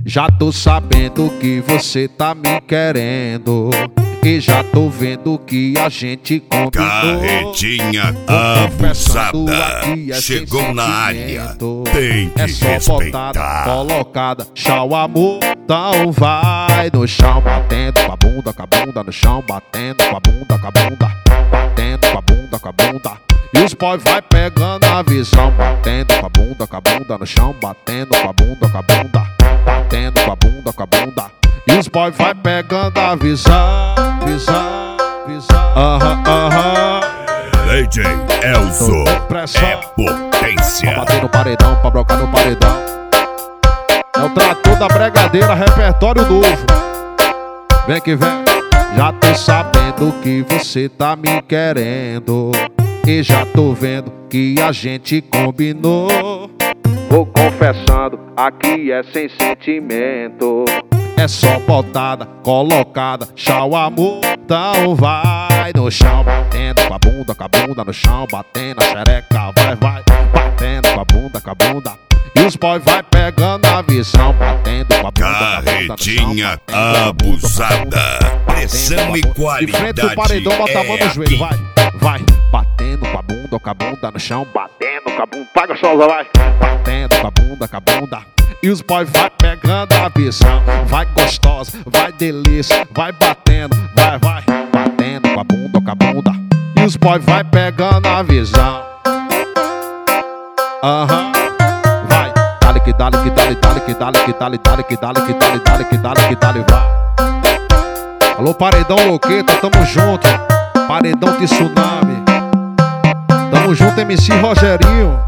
Já tô sabendo que você tá me querendo e já tô vendo que a gente combinou. Carretinha abusada chegou na área, tem que respeitar. Botada, colocada, tchau amor. Então vai no chão batendo com a bunda no chão, batendo com a bunda, batendo com a bunda. E os boys vai pegando a visão, batendo com a bunda no chão, batendo com a bunda, batendo com a bunda. E os boys vai pegando a visão. DJ Elzo é potência. Pra bater no paredão, pra brocar no paredão. É o trator da bregadeira, repertório novo. Vem que vem. Já tô sabendo que você tá me querendo e já tô vendo que a gente combinou. Vou confessando, aqui é sem sentimento. É só botada, colocada, tchau amor. Então vai no chão, batendo com a bunda no chão, batendo a xereca, vai, batendo com a bunda. E os boys vai pegando a visão, batendo com a bunda. Carretinha abusada, pressão e qualidade. De frente o paredão, bota a mão no joelho, vai, batendo com a bunda no chão, batendo com a bunda, paga gostosa, vai, batendo com a bunda. E os boys vai pegando a visão, vai gostosa, vai delícia, vai batendo, vai, batendo com a bunda. E os boys vai pegando a visão. Vai, dale que dale, vai. Alô paredão Loqueta, tamo junto. Paredão de Tsunami. Tamo junto MC Rogerinho.